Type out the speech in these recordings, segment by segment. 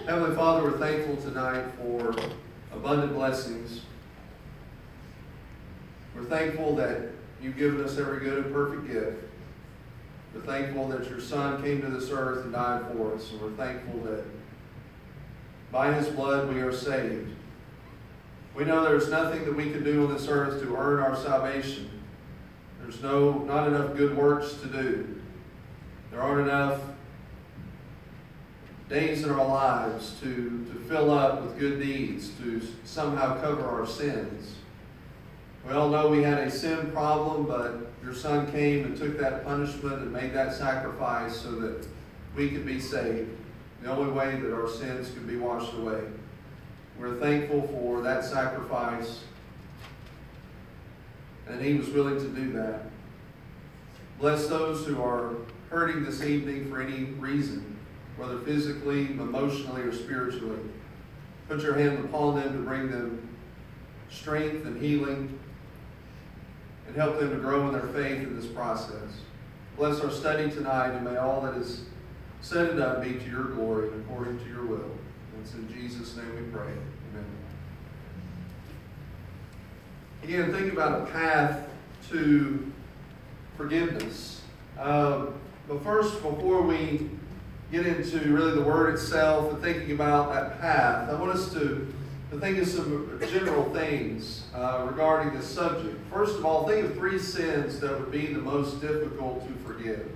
Heavenly Father, we're thankful tonight for abundant blessings. We're thankful that you've given us every good and perfect gift. We're thankful that your Son came to this earth and died for us. And we're thankful that by his blood we are saved. We know there's nothing that we can do on this earth to earn our salvation. There's not enough good works to do. There aren't enough days in our lives to fill up with good deeds, to somehow cover our sins. We all know we had a sin problem, but your Son came and took that punishment and made that sacrifice so that we could be saved. The only way that our sins could be washed away. We're thankful for that sacrifice, and he was willing to do that. Bless those who are hurting this evening for any reason, whether physically, emotionally, or spiritually. Put your hand upon them to bring them strength and healing, and help them to grow in their faith in this process. Bless our study tonight, and may all that is said and done be to your glory and according to your will. And it's in Jesus' name we pray. Amen. Again, think about a path to forgiveness. But first, before we get into really the word itself and thinking about that path, I want us to think of some general things regarding this subject. First of all, think of 3 sins that would be the most difficult to forgive.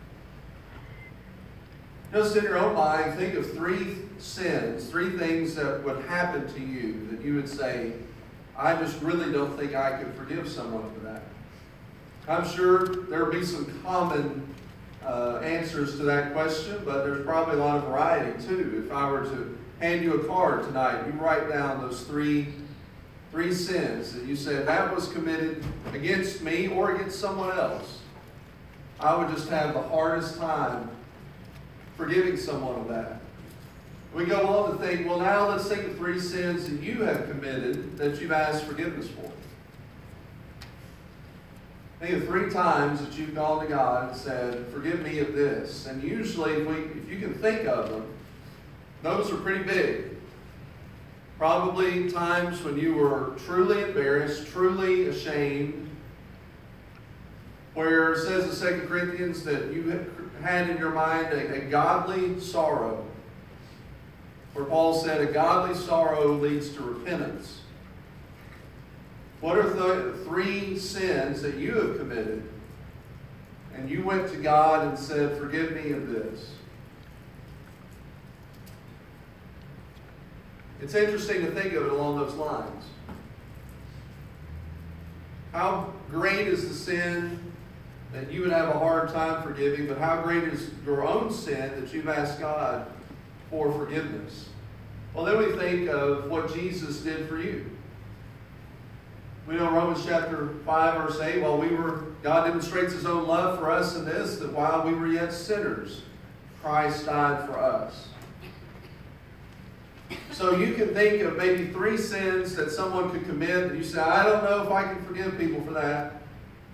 Just in your own mind, think of 3 sins, 3 things that would happen to you that you would say, I just really don't think I could forgive someone for that. I'm sure there will be some common answers to that question, but there's probably a lot of variety too. If I were to hand you a card tonight, you write down those three sins that you said that was committed against me or against someone else. I would just have the hardest time forgiving someone of that. We go on to think, well, now let's think of 3 sins that you have committed that you've asked forgiveness for. Think of 3 times that you've gone to God and said, forgive me of this. And usually, if you can think of them, those are pretty big. Probably times when you were truly embarrassed, truly ashamed, where it says in 2 Corinthians that you had in your mind a godly sorrow. Where Paul said a godly sorrow leads to repentance. What are the 3 sins that you have committed and you went to God and said, forgive me of this? It's interesting to think of it along those lines. How great is the sin that you would have a hard time forgiving, but how great is your own sin that you've asked God for forgiveness? Well, then we think of what Jesus did for you. We know Romans chapter 5, verse 8, God demonstrates his own love for us in this, that while we were yet sinners, Christ died for us. So you can think of maybe 3 sins that someone could commit that you say, I don't know if I can forgive people for that.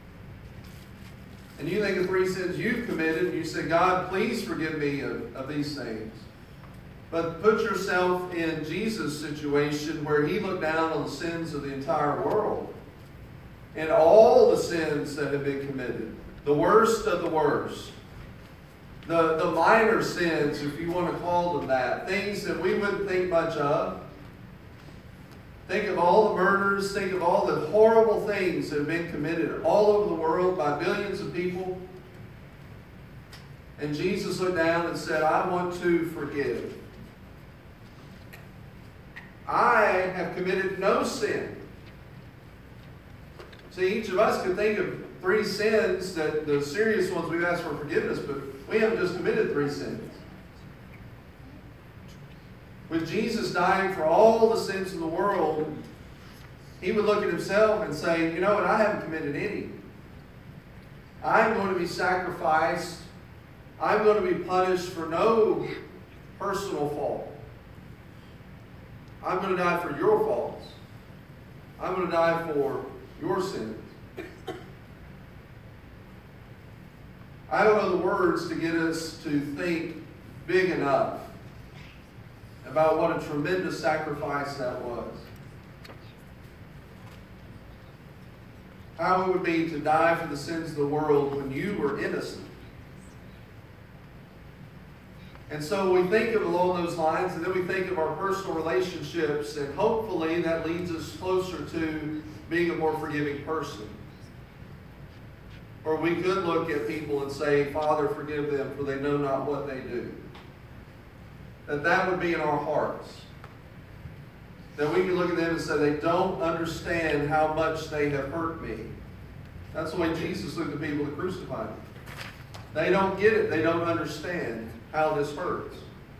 And you think of 3 sins you've committed, and you say, God, please forgive me of these things. But put yourself in Jesus' situation where he looked down on the sins of the entire world. And all the sins that have been committed. The worst of the worst. The minor sins, if you want to call them that. Things that we wouldn't think much of. Think of all the murders. Think of all the horrible things that have been committed all over the world by billions of people. And Jesus looked down and said, I want to forgive. I have committed no sin. See, each of us could think of 3 sins, that the serious ones we've asked for forgiveness, but we haven't just committed 3 sins. With Jesus dying for all the sins of the world, he would look at himself and say, you know what, I haven't committed any. I'm going to be sacrificed. I'm going to be punished for no personal fault. I'm going to die for your faults. I'm going to die for your sins. I don't know the words to get us to think big enough about what a tremendous sacrifice that was. How it would be to die for the sins of the world when you were innocent. And so we think of along those lines, and then we think of our personal relationships, and hopefully that leads us closer to being a more forgiving person. Or we could look at people and say, Father, forgive them, for they know not what they do. That would be in our hearts. That we can look at them and say, they don't understand how much they have hurt me. That's the way Jesus looked at people that crucified him. They don't get it. They don't understand how this hurts.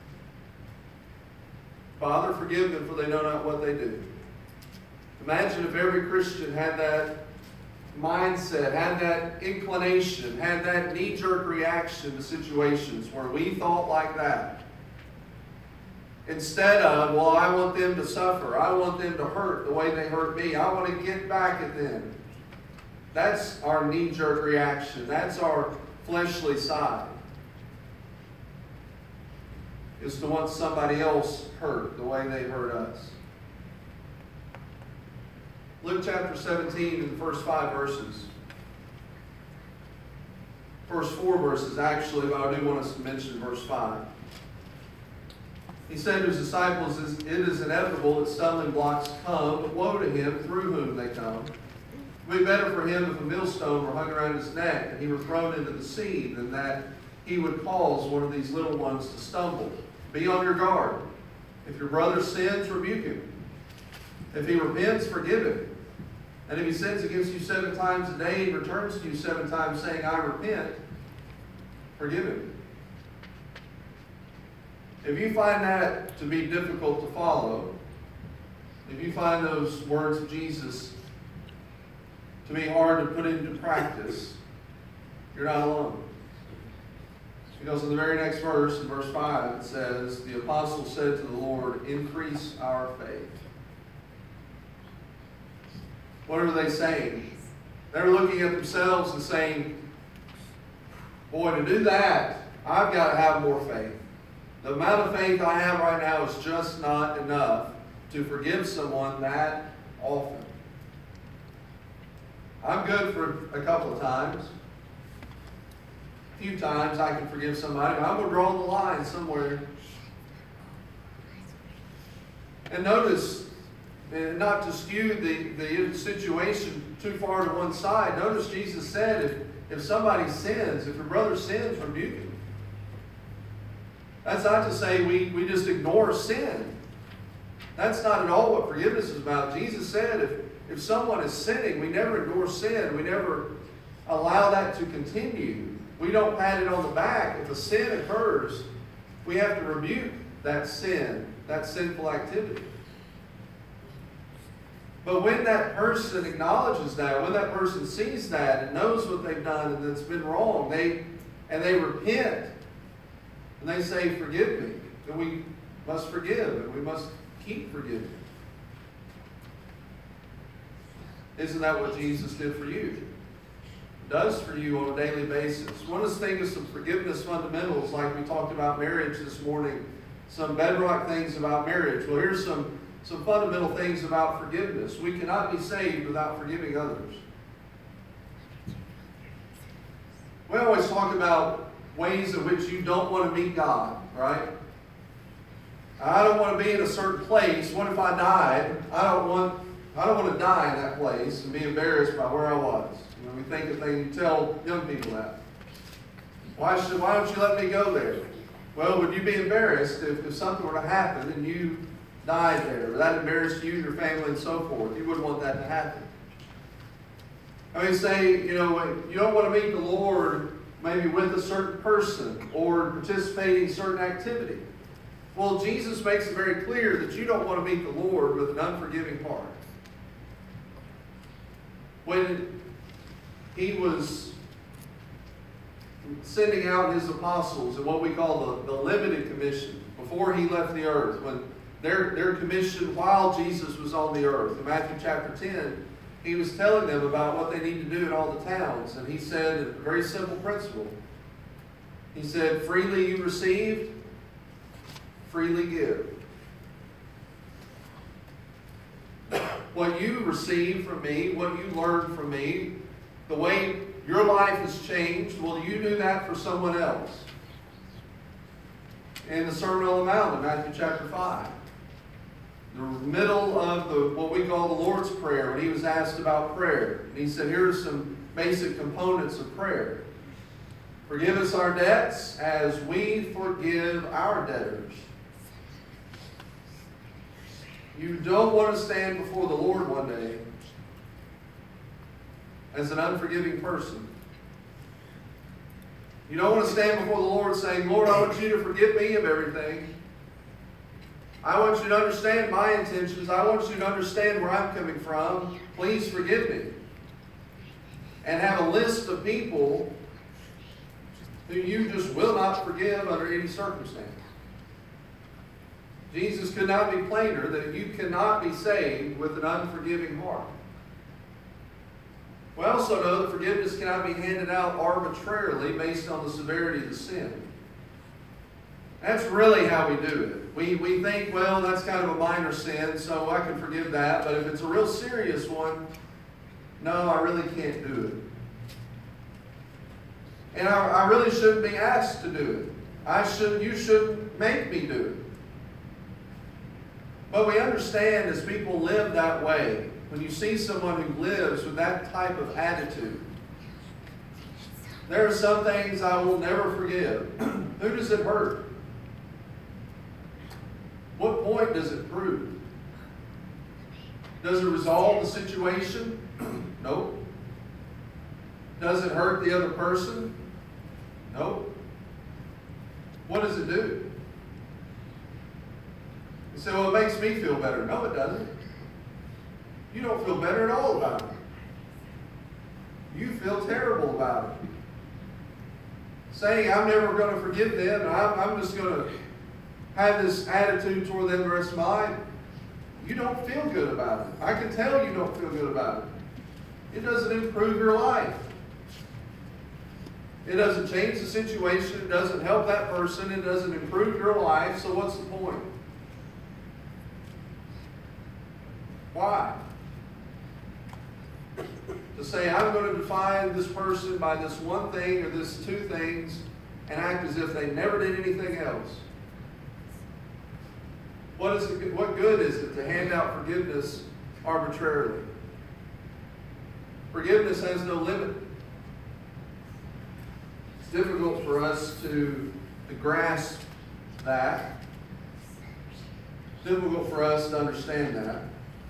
Father, forgive them, for they know not what they do. Imagine if every Christian had that mindset, had that inclination, had that knee-jerk reaction to situations where we thought like that. Instead of, well, I want them to suffer. I want them to hurt the way they hurt me. I want to get back at them. That's our knee-jerk reaction. That's our fleshly side. Is to want somebody else hurt the way they hurt us. Luke chapter 17 and the first 5 verses. First 4 verses, actually, but I do want us to mention verse 5. He said to his disciples, it is inevitable that stumbling blocks come, but woe to him through whom they come. It would be better for him if a millstone were hung around his neck and he were thrown into the sea than that he would cause one of these little ones to stumble. Be on your guard. If your brother sins, rebuke him. If he repents, forgive him. And if he sins against you 7 times a day and returns to you 7 times saying, I repent, forgive him. If you find that to be difficult to follow, if you find those words of Jesus to be hard to put into practice, you're not alone. Because in the very next verse, in verse 5, it says, the apostle said to the Lord, increase our faith. What are they saying? They're looking at themselves and saying, boy, to do that, I've got to have more faith. The amount of faith I have right now is just not enough to forgive someone that often. I'm good for a couple of times. A few times I can forgive somebody, but I'm going to draw the line somewhere. And notice, and not to skew the situation too far to one side, notice Jesus said, if somebody sins, if your brother sins, rebuke him. That's not to say we just ignore sin. That's not at all what forgiveness is about. Jesus said if someone is sinning, we never ignore sin. We never allow that to continue. We don't pat it on the back. If a sin occurs, we have to rebuke that sin, that sinful activity. But when that person acknowledges that, when that person sees that and knows what they've done and that's been wrong, they repent and they say, forgive me. Then we must forgive and we must keep forgiving. Isn't that what Jesus did for you? Does for you on a daily basis. One of the things, some forgiveness fundamentals, like we talked about marriage this morning, some bedrock things about marriage. Well, here's some fundamental things about forgiveness. We cannot be saved without forgiving others. We always talk about ways in which you don't want to meet God, right? I don't want to be in a certain place. What if I died? I don't want to die in that place and be embarrassed by where I was. When we think of things, you tell young people that. Why don't you let me go there? Well, would you be embarrassed if something were to happen and you died there? Or that embarrassed you, your family, and so forth? You wouldn't want that to happen. I mean, say, you don't want to meet the Lord maybe with a certain person or participating in certain activity. Well, Jesus makes it very clear that you don't want to meet the Lord with an unforgiving heart. When he was sending out his apostles in what we call the limited commission, before he left the earth, when their commission while Jesus was on the earth, in Matthew chapter 10, he was telling them about what they need to do in all the towns. And he said a very simple principle. He said, freely you received, freely give. what you received from me, what you learned from me, the way your life has changed, will you do that for someone else? In the Sermon on the Mount in Matthew chapter 5. The middle of what we call the Lord's Prayer, when he was asked about prayer. And he said, here are some basic components of prayer. Forgive us our debts as we forgive our debtors. You don't want to stand before the Lord one day as an unforgiving person. You don't want to stand before the Lord saying, Lord, I want you to forgive me of everything. I want you to understand my intentions. I want you to understand where I'm coming from. Please forgive me. And have a list of people who you just will not forgive under any circumstance. Jesus could not be plainer that you cannot be saved with an unforgiving heart. We also know that forgiveness cannot be handed out arbitrarily based on the severity of the sin. That's really how we do it. We think, well, that's kind of a minor sin, so I can forgive that. But if it's a real serious one, no, I really can't do it. And I really shouldn't be asked to do it. You shouldn't make me do it. But we understand as people live that way, when you see someone who lives with that type of attitude, there are some things I will never forgive. Who does it hurt? What point does it prove? Does it resolve the situation? Nope. Does it hurt the other person? Nope. What does it do? You say, well, it makes me feel better. No, it doesn't. You don't feel better at all about it. You feel terrible about it. Saying, I'm never going to forgive them, and I'm just going to have this attitude toward them the rest of my life, you don't feel good about it. I can tell you don't feel good about it. It doesn't improve your life. It doesn't change the situation. It doesn't help that person. It doesn't improve your life. So what's the point? Why? To say, I'm going to define this person by this one thing or this two things and act as if they never did anything else. What good is it to hand out forgiveness arbitrarily? Forgiveness has no limit. It's difficult for us to grasp that. It's difficult for us to understand that.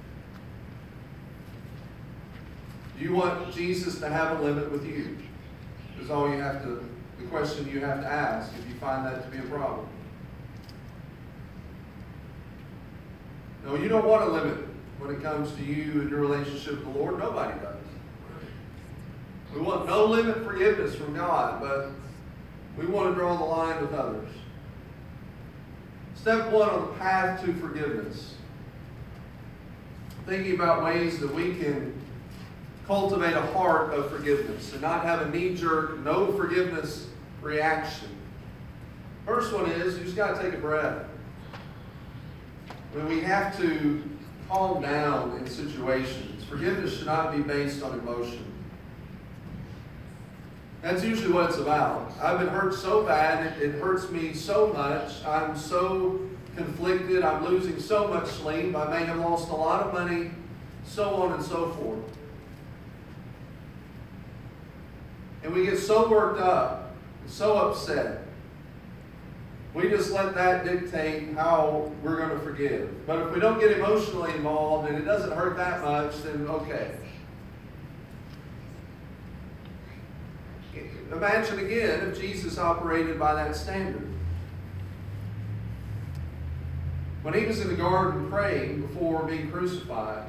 Do you want Jesus to have a limit with you? Is all you have to, the question you have to ask if you find that to be a problem. No, you don't want a limit when it comes to you and your relationship with the Lord. Nobody does. We want no limit forgiveness from God, but we want to draw the line with others. Step one on the path to forgiveness. Thinking about ways that we can cultivate a heart of forgiveness and not have a knee-jerk, no forgiveness reaction. First one is you just got to take a breath. When we have to calm down in situations, forgiveness should not be based on emotion. That's usually what it's about. I've been hurt so bad, it hurts me so much. I'm so conflicted. I'm losing so much sleep. I may have lost a lot of money, so on and so forth. And we get so worked up, so upset. We just let that dictate how we're going to forgive. But if we don't get emotionally involved and it doesn't hurt that much, then okay. Imagine again if Jesus operated by that standard. When he was in the garden praying before being crucified,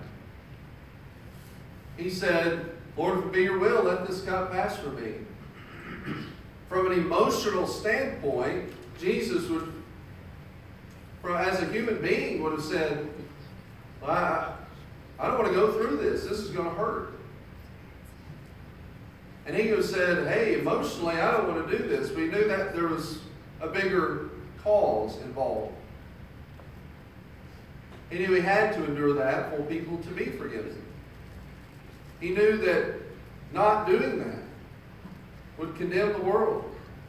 he said, Lord, if it be your will, let this cup pass from me. From an emotional standpoint, Jesus would, as a human being, would have said, I don't want to go through this. This is going to hurt. And he would have said, hey, emotionally, I don't want to do this. We knew that there was a bigger cause involved. He knew he had to endure that for people to be forgiven. He knew that not doing that would condemn the world.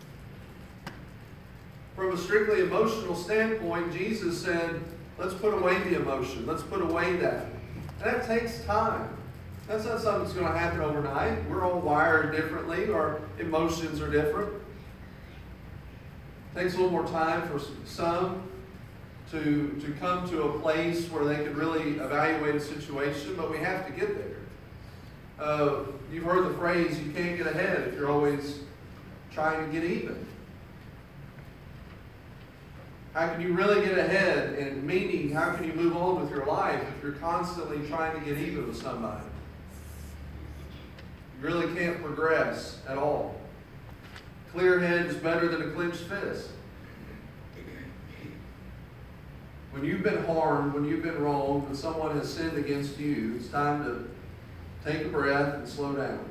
From a strictly emotional standpoint, Jesus said, let's put away the emotion. Let's put away that. And that takes time. That's not something that's going to happen overnight. We're all wired differently. Our emotions are different. It takes a little more time for some to come to a place where they can really evaluate a situation, but we have to get there. You've heard the phrase, you can't get ahead if you're always trying to get even. How can you really get ahead? And meaning, how can you move on with your life if you're constantly trying to get even with somebody? You really can't progress at all. Clear head is better than a clenched fist. When you've been harmed, when you've been wronged, when someone has sinned against you, it's time to take a breath and slow down.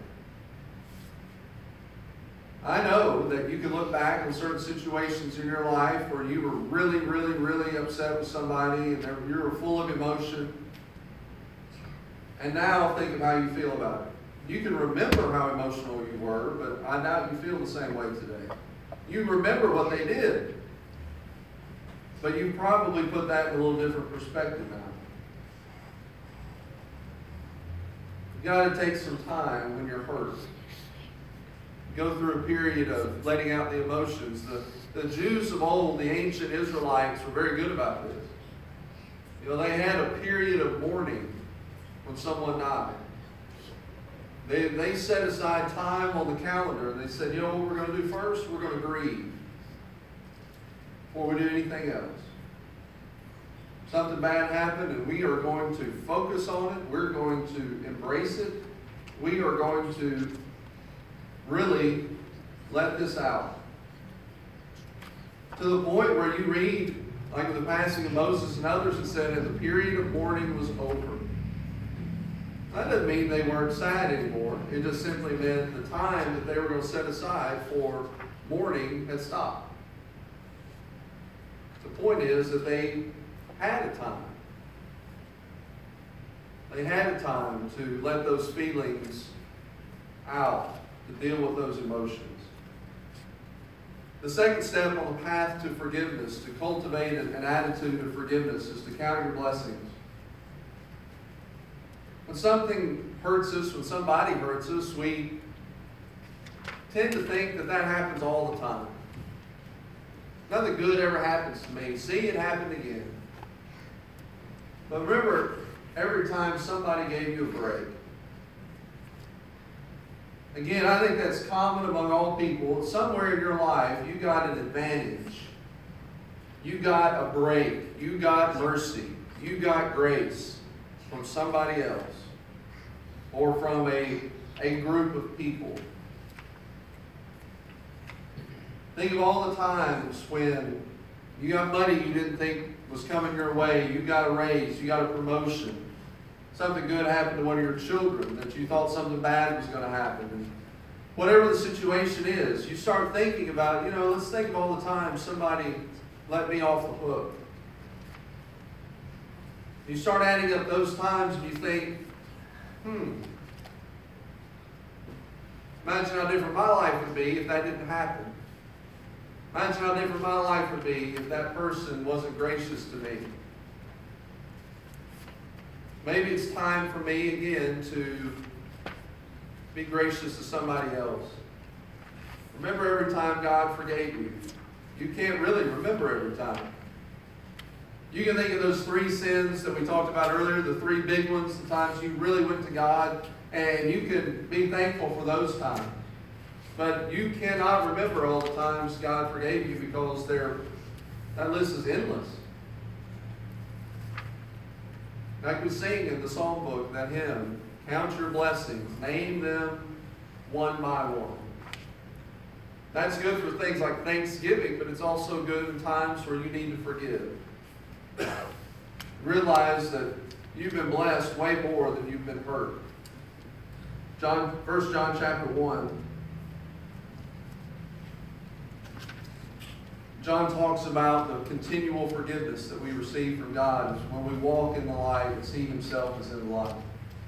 I know that you can look back on certain situations in your life where you were really, really, really upset with somebody and you were full of emotion. And now think of how you feel about it. You can remember how emotional you were, but I doubt you feel the same way today. You remember what they did, but you probably put that in a little different perspective now. You've got to take some time when you're hurt. Go through a period of letting out the emotions. The Jews of old, the ancient Israelites, were very good about this. You know, they had a period of mourning when someone died. They set aside time on the calendar and they said, you know what we're going to do first? We're going to grieve before we do anything else. Something bad happened and we are going to focus on it. We're going to embrace it. We are going to really let this out. To the point where you read, like the passing of Moses and others, it said, and the period of mourning was over. That doesn't mean they weren't sad anymore. It just simply meant the time that they were going to set aside for mourning had stopped. The point is that they had a time. They had a time to let those feelings out, to deal with those emotions. The second step on the path to forgiveness, to cultivate an attitude of forgiveness, is to count your blessings. When something hurts us, when somebody hurts us, we tend to think that that happens all the time. Nothing good ever happens to me. See, it happened again. But remember, every time somebody gave you a break. Again, I think that's common among all people. Somewhere in your life, you got an advantage. You got a break. You got mercy. You got grace from somebody else or from a group of people. Think of all the times when you got money you didn't think was coming your way, you got a raise, you got a promotion. Something good happened to one of your children that you thought something bad was going to happen. And whatever the situation is, you start thinking about, let's think of all the times somebody let me off the hook. You start adding up those times and you think, imagine how different my life would be if that didn't happen. Imagine how different my life would be if that person wasn't gracious to me. Maybe it's time for me again to be gracious to somebody else. Remember every time God forgave you. You can't really remember every time. You can think of those 3 sins that we talked about earlier, the 3 big ones, the times you really went to God, and you can be thankful for those times. But you cannot remember all the times God forgave you because that list is endless. Like we sing in the psalm book, that hymn, count your blessings, name them one by one. That's good for things like Thanksgiving, but it's also good in times where you need to forgive. Realize that you've been blessed way more than you've been hurt. 1 John chapter 1. John talks about the continual forgiveness that we receive from God when we walk in the light as He Himself is in the light.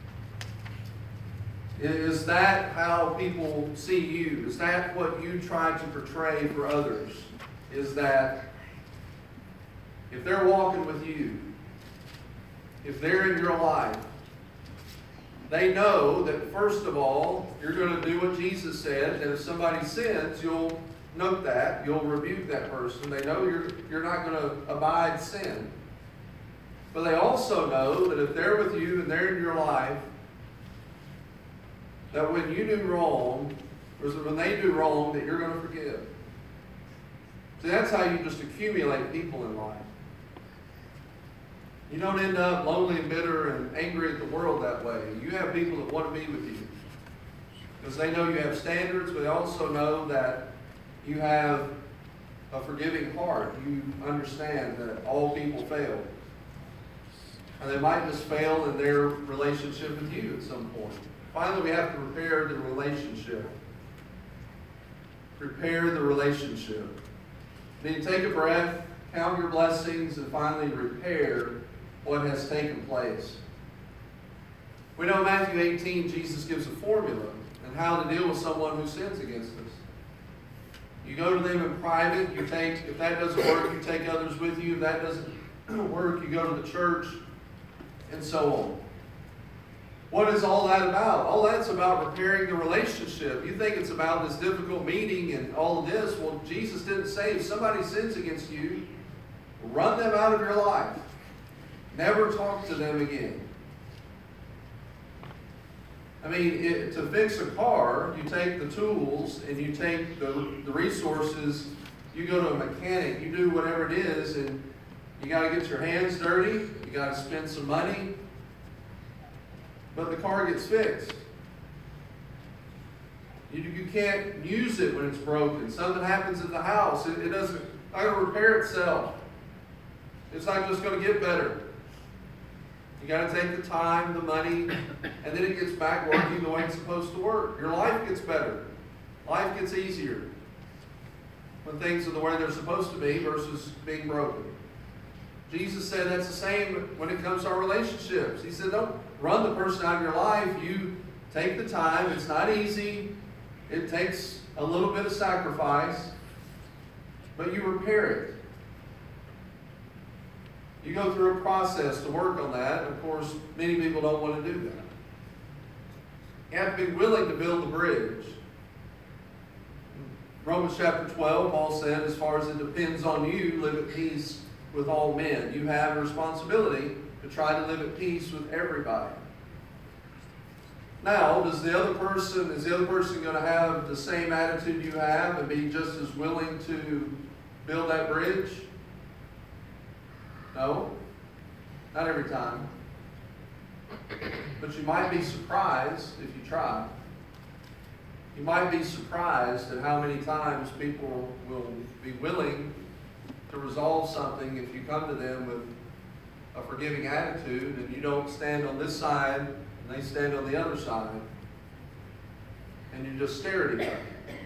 Is that how people see you? Is that what you try to portray for others? Is that if they're walking with you, if they're in your life, they know that first of all, you're going to do what Jesus said, that if somebody sins, you'll note that, you'll rebuke that person. They know you're not going to abide sin. But they also know that if they're with you and they're in your life, that when you do wrong, or when they do wrong, that you're going to forgive. See, that's how you just accumulate people in life. You don't end up lonely and bitter and angry at the world that way. You have people that want to be with you. Because they know you have standards, but they also know that you have a forgiving heart. You understand that all people fail. And they might just fail in their relationship with you at some point. Finally, we have to repair the relationship. Repair the relationship. You need to take a breath, count your blessings, and finally repair what has taken place. We know in Matthew 18, Jesus gives a formula on how to deal with someone who sins against us. You go to them in private. If that doesn't work, you take others with you. If that doesn't work, you go to the church, and so on. What is all that about? All that's about repairing the relationship. You think it's about this difficult meeting and all of this. Well, Jesus didn't say if somebody sins against you, run them out of your life. Never talk to them again. I mean, to fix a car, you take the tools and you take the resources. You go to a mechanic, you do whatever it is, and you got to get your hands dirty. You got to spend some money. But the car gets fixed. You can't use it when it's broken. Something happens in the house. It doesn't, not going to repair itself. It's not just going to get better. You got to take the time, the money, and then it gets back working the way it's supposed to work. Your life gets better. Life gets easier when things are the way they're supposed to be versus being broken. Jesus said that's the same when it comes to our relationships. He said, don't run the person out of your life. You take the time. It's not easy. It takes a little bit of sacrifice, but you repair it. You go through a process to work on that. Of course, many people don't want to do that. You have to be willing to build the bridge. Romans chapter 12, Paul said, as far as it depends on you, live at peace with all men. You have a responsibility to try to live at peace with everybody. Now, is the other person going to have the same attitude you have and be just as willing to build that bridge? No, not every time. But you might be surprised if you try. You might be surprised at how many times people will be willing to resolve something if you come to them with a forgiving attitude and you don't stand on this side and they stand on the other side and you just stare at each other.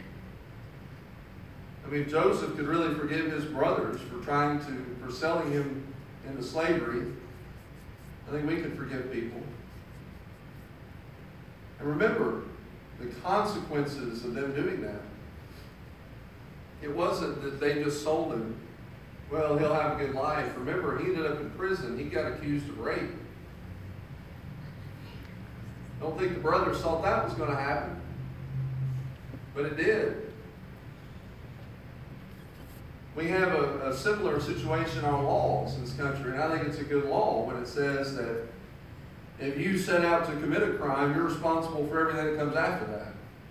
I mean, if Joseph could really forgive his brothers for selling him into slavery, I think we could forgive people. And remember the consequences of them doing that. It wasn't that they just sold him. Well, he'll have a good life. Remember, he ended up in prison. He got accused of rape. Don't think the brothers thought that was going to happen. But it did. We have a similar situation in our laws in this country, and I think it's a good law when it says that if you set out to commit a crime, you're responsible for everything that comes after that.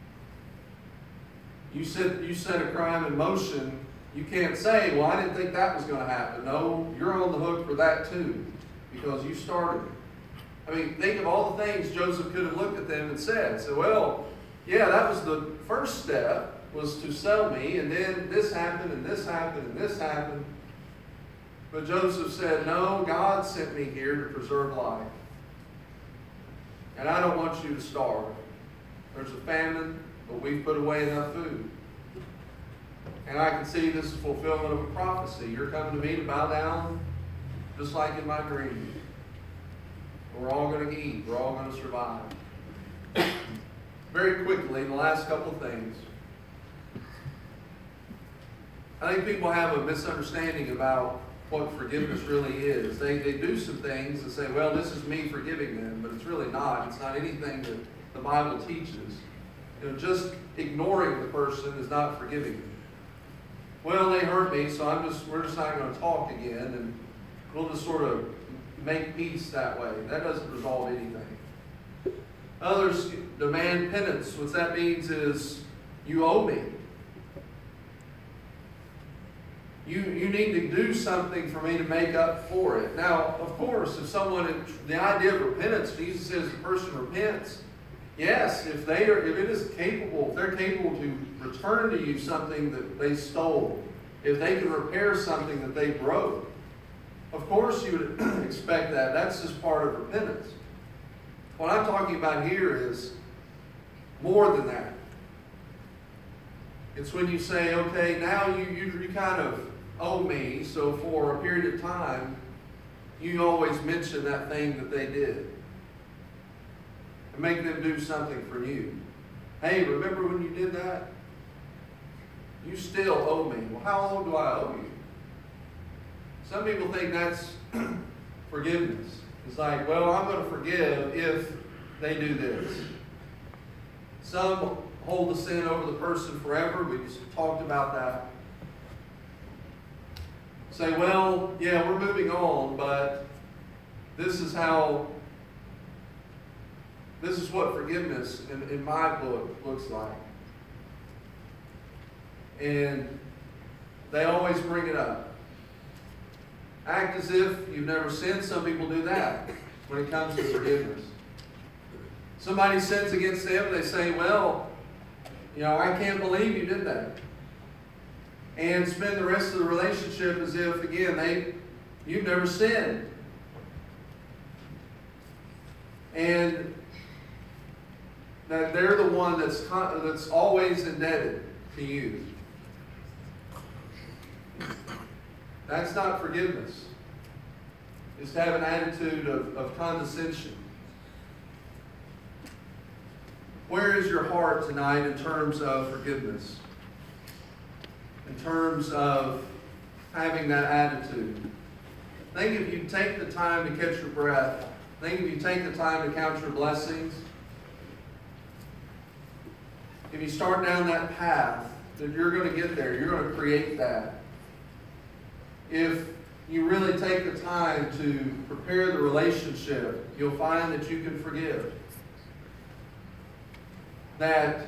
You set a crime in motion, you can't say, well, I didn't think that was going to happen. No, you're on the hook for that too, because you started it. I mean, think of all the things Joseph could have looked at them and said. So, well, yeah, that was the first step, was to sell me, and then this happened, and this happened, and this happened. But Joseph said, no, God sent me here to preserve life. And I don't want you to starve. There's a famine, but we've put away enough food. And I can see this is fulfillment of a prophecy. You're coming to me to bow down, just like in my dream. We're all going to eat. We're all going to survive. Very quickly, the last couple of things. I think people have a misunderstanding about what forgiveness really is. They do some things and say, well, this is me forgiving them, but it's really not. It's not anything that the Bible teaches. Just ignoring the person is not forgiving them. Well, they hurt me, so we're just not going to talk again, and we'll just sort of make peace that way. That doesn't resolve anything. Others demand penance. What that means is, you owe me. You need to do something for me to make up for it. Now, of course, if the idea of repentance, Jesus says the person repents. Yes, if they're capable to return to you something that they stole, if they can repair something that they broke, of course you would expect that. That's just part of repentance. What I'm talking about here is more than that. It's when you say, okay, now you kind of owe me, so for a period of time, you always mention that thing that they did. And make them do something for you. Hey, remember when you did that? You still owe me. Well, how long do I owe you? Some people think that's forgiveness. It's like, well, I'm going to forgive if they do this. Some hold the sin over the person forever. We just talked about that. Say, well, yeah, we're moving on, but this is what forgiveness in my book looks like. And they always bring it up. Act as if you've never sinned. Some people do that when it comes to forgiveness. Somebody sins against them, they say, well, I can't believe you did that. And spend the rest of the relationship as if, again, you've never sinned. And that they're the one that's always indebted to you. That's not forgiveness. It's to have an attitude of condescension. Where is your heart tonight in terms of forgiveness? In terms of having that attitude? Think if you take the time to catch your breath. Think if you take the time to count your blessings. If you start down that path, that you're going to get there. You're going to create that. If you really take the time to prepare the relationship, you'll find that you can forgive. That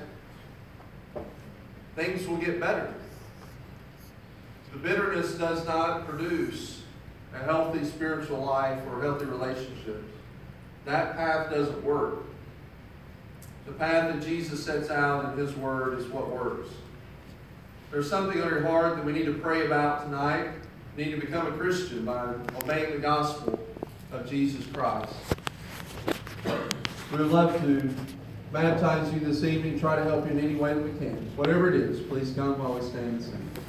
things will get better. The bitterness does not produce a healthy spiritual life or healthy relationships. That path doesn't work. The path that Jesus sets out in His Word is what works. There's something on your heart that we need to pray about tonight. You need to become a Christian by obeying the gospel of Jesus Christ. We would love to baptize you this evening, try to help you in any way that we can. Whatever it is, please come while we stand and sing.